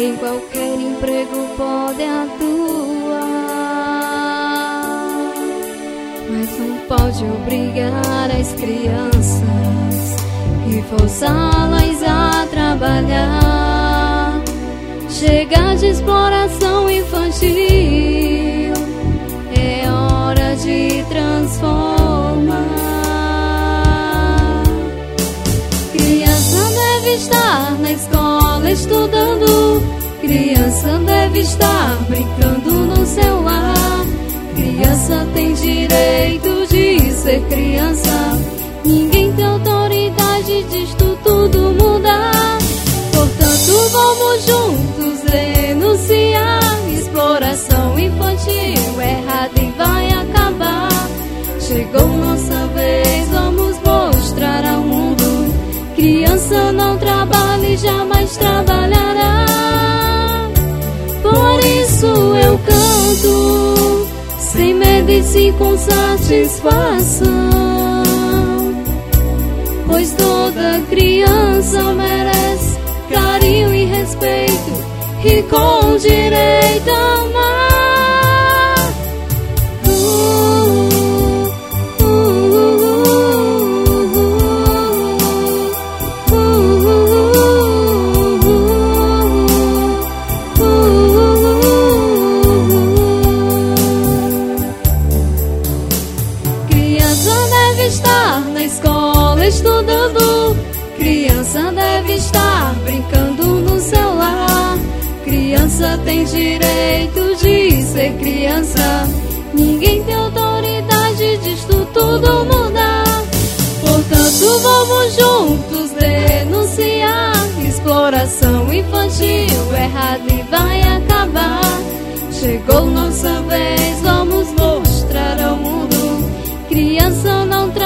Em qualquer emprego pode atuar, mas não pode obrigar as crianças e forçá-las a trabalhar. Chega de exploração infantil, é hora de transformar. Criança deve estar na escola estudando, criança deve estar brincando no celular. Criança tem direito de ser criança, ninguém tem autoridade disto tudo mudar. Portanto, vamos juntos denunciar exploração infantil, errada e vai acabar. Chegou nossa vez, vamos mostrar ao mundo: criança não trabalha e jamais trabalhará. Por isso eu canto, sem medo e sim com satisfação, pois toda criança merece carinho e respeito, e com direito a amar. Criança deve estar na escola estudando, criança deve estar brincando no celular. Criança tem direito de ser criança, ninguém tem autoridade disto tudo mudar. Portanto, vamos juntos denunciar exploração infantil, errada e vai acabar. Chegou nossa vez, vamos mostrar ao mundo: criança não trabalha